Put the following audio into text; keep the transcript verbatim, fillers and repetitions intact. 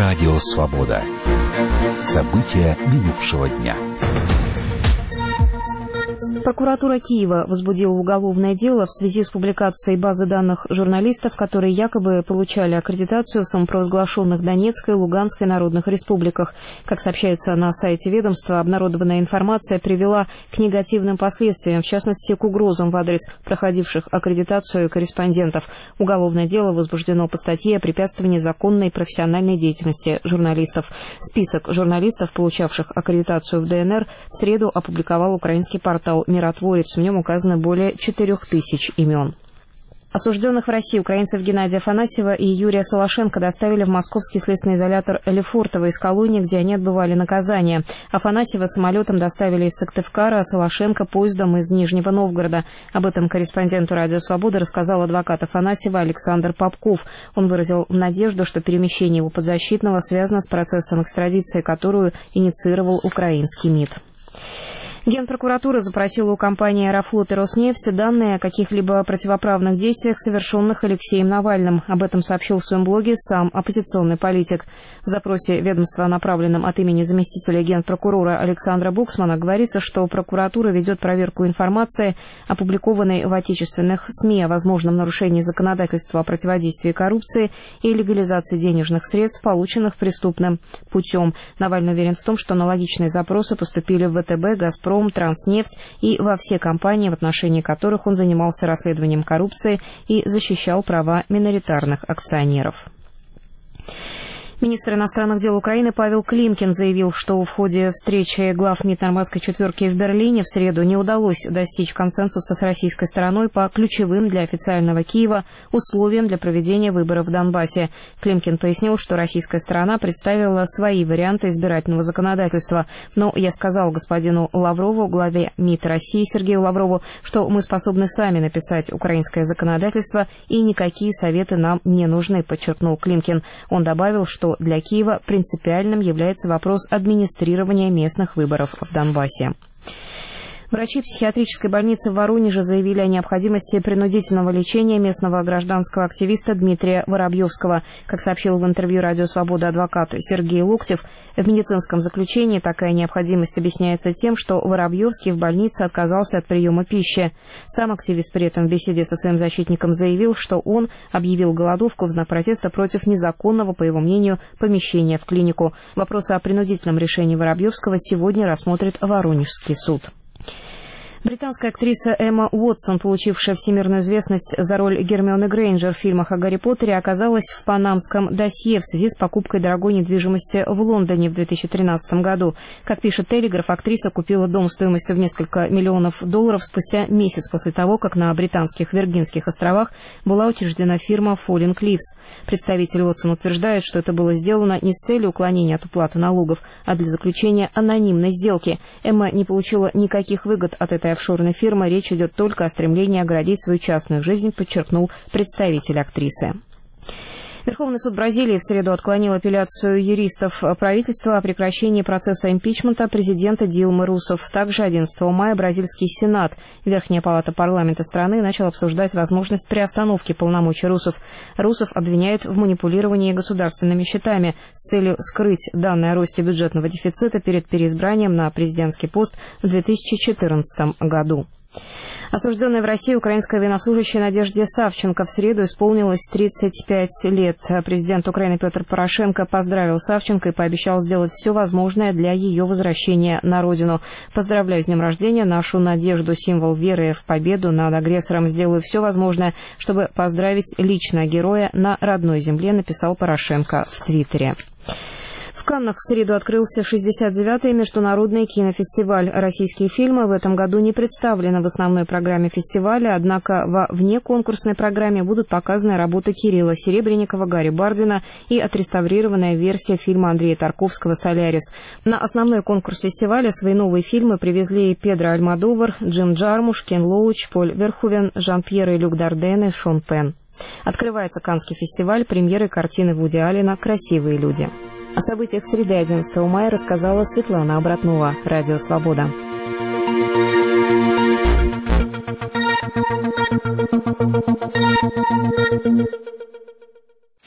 Радио «Свобода». События минувшего дня. Прокуратура Киева возбудила уголовное дело в связи с публикацией базы данных журналистов, которые якобы получали аккредитацию в самопровозглашенных Донецкой и Луганской народных республиках. Как сообщается на сайте ведомства, обнародованная информация привела к негативным последствиям, в частности, к угрозам в адрес проходивших аккредитацию корреспондентов. Уголовное дело возбуждено по статье о препятствовании законной профессиональной деятельности журналистов. Список журналистов, получавших аккредитацию в ДНР, в среду опубликовал украинский портал «Миротворец». В нем указано более четырех тысяч имен. Осужденных в России украинцев Геннадия Афанасьева и Юрия Солошенко доставили в московский следственный изолятор Лефортово из колонии, где они отбывали наказание. Афанасьева самолетом доставили из Сыктывкара, а Солошенко поездом из Нижнего Новгорода. Об этом корреспонденту «Радио Свобода» рассказал адвокат Афанасьева Александр Попков. Он выразил надежду, что перемещение его подзащитного связано с процессом экстрадиции, которую инициировал украинский МИД. Генпрокуратура запросила у компании «Аэрофлот» и «Роснефть» данные о каких-либо противоправных действиях, совершенных Алексеем Навальным. Об этом сообщил в своем блоге сам оппозиционный политик. В запросе ведомства, направленном от имени заместителя генпрокурора Александра Буксмана, говорится, что прокуратура ведет проверку информации, опубликованной в отечественных СМИ, о возможном нарушении законодательства о противодействии коррупции и легализации денежных средств, полученных преступным путем. Навальный уверен в том, что аналогичные запросы поступили в ВТБ, «Газпром», «Транснефть» и во все компании, в отношении которых он занимался расследованием коррупции и защищал права миноритарных акционеров. Министр иностранных дел Украины Павел Климкин заявил, что в ходе встречи глав МИД Нормандской четверки в Берлине в среду не удалось достичь консенсуса с российской стороной по ключевым для официального Киева условиям для проведения выборов в Донбассе. Климкин пояснил, что российская сторона представила свои варианты избирательного законодательства. Но я сказал господину Лаврову, главе МИД России Сергею Лаврову, что мы способны сами написать украинское законодательство и никакие советы нам не нужны, подчеркнул Климкин. Он добавил, что для Киева принципиальным является вопрос администрирования местных выборов в Донбассе. Врачи психиатрической больницы в Воронеже заявили о необходимости принудительного лечения местного гражданского активиста Дмитрия Воробьевского. Как сообщил в интервью «Радио Свобода» адвокат Сергей Локтев, в медицинском заключении такая необходимость объясняется тем, что Воробьевский в больнице отказался от приема пищи. Сам активист при этом в беседе со своим защитником заявил, что он объявил голодовку в знак протеста против незаконного, по его мнению, помещения в клинику. Вопрос о принудительном решении Воробьевского сегодня рассмотрит Воронежский суд. Британская актриса Эмма Уотсон, получившая всемирную известность за роль Гермионы Грейнджер в фильмах о Гарри Поттере, оказалась в панамском досье в связи с покупкой дорогой недвижимости в Лондоне в две тысячи тринадцатом году. Как пишет «Телеграф», актриса купила дом стоимостью в несколько миллионов долларов спустя месяц после того, как на британских Виргинских островах была учреждена фирма Falling Cliffs. Представитель Уотсон утверждает, что это было сделано не с целью уклонения от уплаты налогов, а для заключения анонимной сделки. Эмма не получила никаких выгод от этой офшорной фирмы, речь идет только о стремлении оградить свою частную жизнь, подчеркнул представитель актрисы. Верховный суд Бразилии в среду отклонил апелляцию юристов правительства о прекращении процесса импичмента президента Дилмы Русефф. Также одиннадцатого мая бразильский Сенат, Верхняя палата парламента страны, начал обсуждать возможность приостановки полномочий Русефф. Русефф обвиняют в манипулировании государственными счетами с целью скрыть данные о росте бюджетного дефицита перед переизбранием на президентский пост в две тысячи четырнадцатом году. Осужденной в России украинской военнослужащей Надежде Савченко в среду исполнилось тридцать пять лет. Президент Украины Петр Порошенко поздравил Савченко и пообещал сделать все возможное для ее возвращения на родину. «Поздравляю с днем рождения нашу Надежду, символ веры в победу над агрессором. Сделаю все возможное, чтобы поздравить лично героя на родной земле», написал Порошенко в Твиттере. В Каннах в среду открылся шестьдесят девятый международный кинофестиваль. Российские фильмы в этом году не представлены в основной программе фестиваля, однако во внеконкурсной программе будут показаны работы Кирилла Серебренникова, Гарри Бардина и отреставрированная версия фильма Андрея Тарковского «Солярис». На основной конкурс фестиваля свои новые фильмы привезли Педро Альмодовар, Джим Джармуш, Кен Лоуч, Поль Верховен, Жан-Пьер и Люк Дарден и Шон Пен. Открывается Каннский фестиваль премьерой картины Вуди Аллена «Красивые люди». О событиях среды одиннадцатого мая рассказала Светлана Обратнова. Радио «Свобода».